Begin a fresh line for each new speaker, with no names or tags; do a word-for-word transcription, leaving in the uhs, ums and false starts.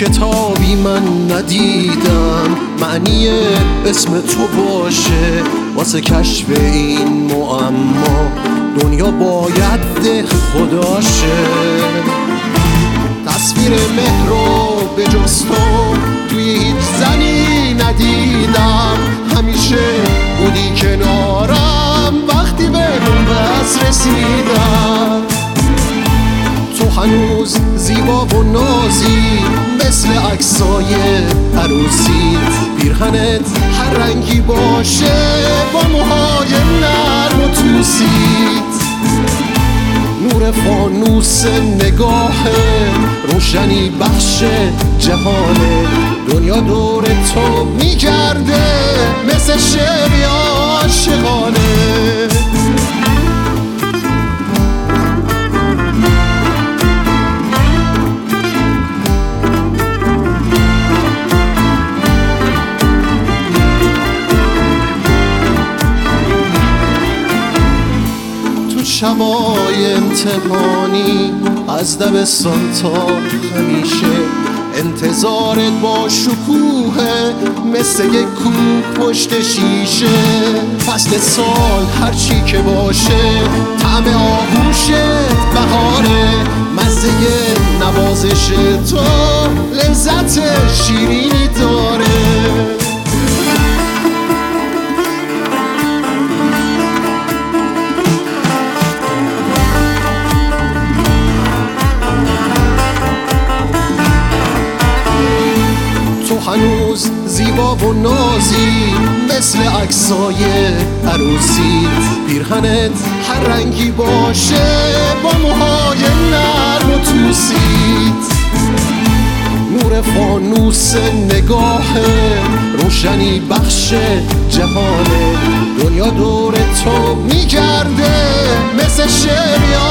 کتابی من ندیدم معنی اسم تو باشه واسه کشف این معما دنیا باید ده خداشه. تصویر مهر رو به جز تو توی هیچ زنی ندیدم، همیشه بودی کنارم وقتی به بس رسیدم. تو هنوز زیبا و نازی مثل عکسای عروسیت، پیرهنت هر رنگی باشه با موهای نرم و توسیت. نور فانوس نگاه روشنی بخش جهانه، دنیا دور تو میگرده مثل شعری عاشقانه. شبای امتحانی از دبستان تا همیشه انتظارت با شکوه مثل یک کوه پشت شیشه. فصل سال هرچی که باشه طعم آغوشت بهاره، مزه نوازش تو لذت شیرینی داره. هنوز زیبا و نازی مثل عکسای عروسیت، پیرهنت هر رنگی باشه با موهای نرم و توسیت. نور فانوس نگاه روشنی بخش جهانه، دنیا دور تو میگرده مثل شعری